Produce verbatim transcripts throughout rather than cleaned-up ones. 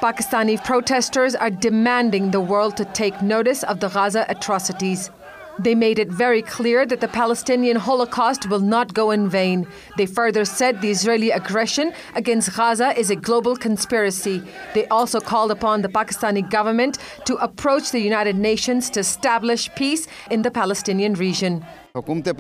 Pakistani protesters are demanding the world to take notice of the Gaza atrocities. They made it very clear that the Palestinian Holocaust will not go in vain. They further said the Israeli aggression against Gaza is a global conspiracy. They also called upon the Pakistani government to approach the United Nations to establish peace in the Palestinian region. I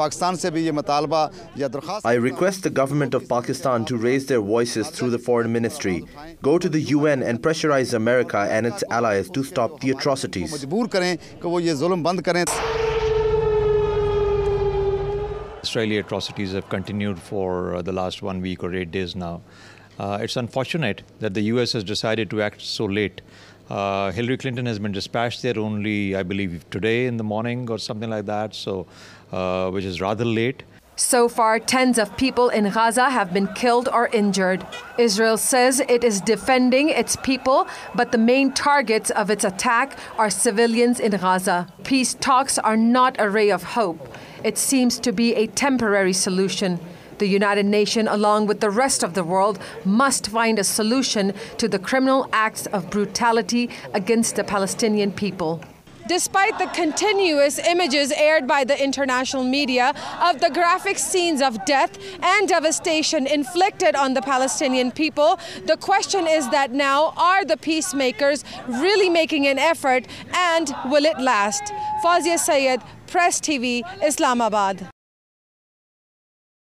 request the government of Pakistan to raise their voices through the foreign ministry, go to the U N and pressurize America and its allies to stop the atrocities. Israeli atrocities have continued for the last one week or eight days now. Uh, it's unfortunate that the U S has decided to act so late. Uh, Hillary Clinton has been dispatched there only, I believe, today in the morning or something like that, so uh, which is rather late. So far, tens of people in Gaza have been killed or injured. Israel says it is defending its people, but the main targets of its attack are civilians in Gaza. Peace talks are not a ray of hope. It seems to be a temporary solution. The United Nations, along with the rest of the world, must find a solution to the criminal acts of brutality against the Palestinian people. Despite the continuous images aired by the international media of the graphic scenes of death and devastation inflicted on the Palestinian people, the question is that now, are the peacemakers really making an effort, and will it last? Fawzia Sayed, Press T V, Islamabad.